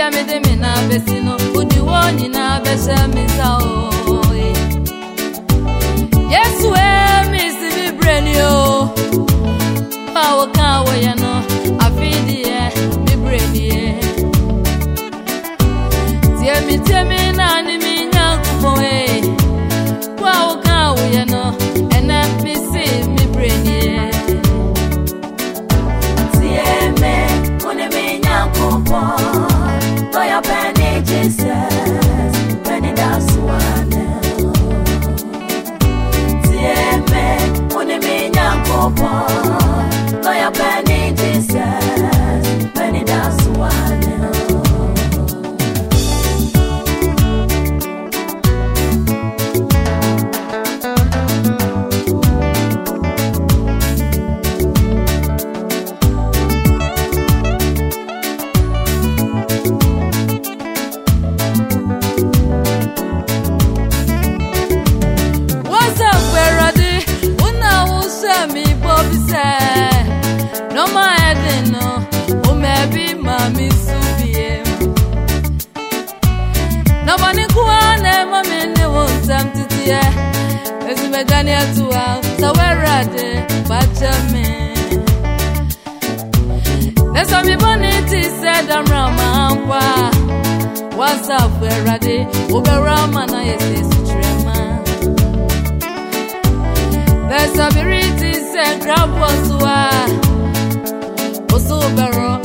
Bia me de me na besino, udi woni na besha me sa o. Yes we me si bi breni o. Power can we ya no, afidi e mi breni e. Tie me na ni mi nyankumo e. Power can we ya no, ena mi si mi breni e. Tie me uni mi nyankumo. Your penny Jesus, penny that's one. Tieme, uni minya kopo. Your penny Jesus, penny that's one. No my head no, oh maybe mommy subie. No money kuane mommy ne won't time to tear. It's me Daniel to out, so we're ready, but me. There's some bonity said I'm Rama. What's up, we're ready, over Rama, I is trema. There's some beauty said grab was oso bero